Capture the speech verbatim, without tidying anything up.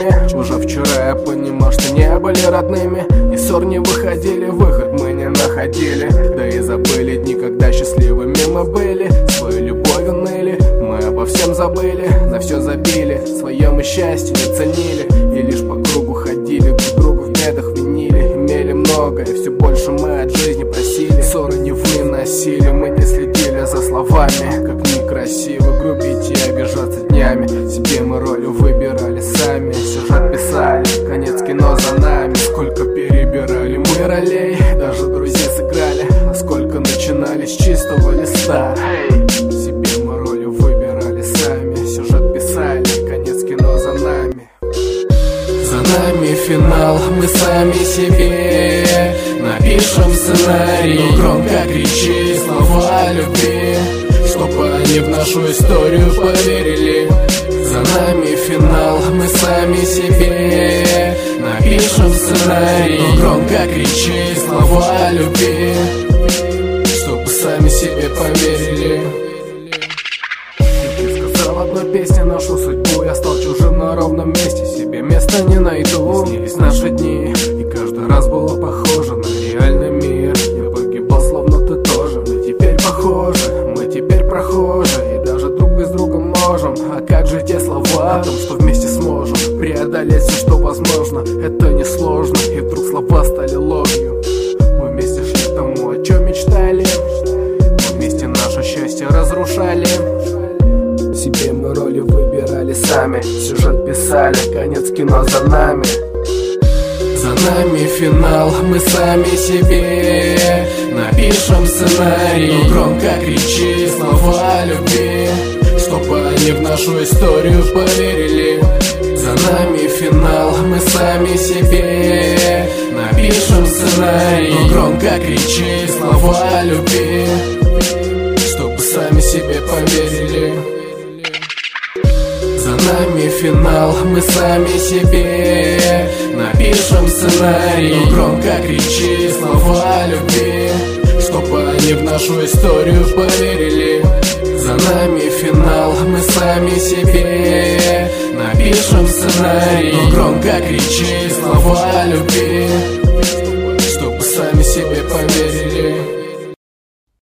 нами. Уже вчера я понимал, что не были родными. Ни ссор не выходили, выход мы не находили. Да и забыли дни, когда счастливыми мы были. Свою любовь ныли, мы обо всем забыли. На все забили, свое мы счастье не ценили. И лишь по кругу ходили, друг другу в бедах винили. Имели многое, все больше мы от жизни просили. Ссоры не выносили, мы не следили за словами. Как некрасиво грубить и обижаться днями. Себе мы роли выбирали сами, сюжет писали, конец кино за нами. Сколько перебирали мы ролей, даже друзей сыграли. А сколько начинали с чистого листа. Себе мы роли выбирали сами, сюжет писали, конец кино за нами. За нами финал, мы сами себе напишем сценарий. Но громко кричи слова любви, чтобы они в нашу историю поверили. За нами финал, мы сами себе напишем сценарий. Но громко кричи слова любви, чтобы сами себе поверили. Ты сказал в одной песне нашу судьбу. Я стал чужим на ровном месте, себе места не найду. Снились наши дни, и каждый раз было похоже на реальный мир. Я погибал, словно ты тоже. Мы теперь похожи, мы теперь прохожие, и даже друг без друга можем. А как же те слова о том, что вместе сможем преодолеть все, что возможно? Это несложно, и вдруг слова стали ложью. Мы вместе шли к тому, о чем мечтали. Мы вместе наше счастье разрушали. Себе мы роли выбирали сами, сюжет писали, конец кино за нами. За нами финал, мы сами себе напишем сценарий. Но громко кричи слова любви, чтобы они в нашу историю поверили. За нами финал, мы сами себе напишем сценарий. Но громко кричи слова любви, чтобы сами себе поверили. За нами финал, мы сами себе напишем сценарий. Но громко кричи слова любви, чтобы они в нашу историю поверили. За нами финал, мы сами себе напишем сценарий. Но громко кричи слова любви, чтобы сами себе поверили.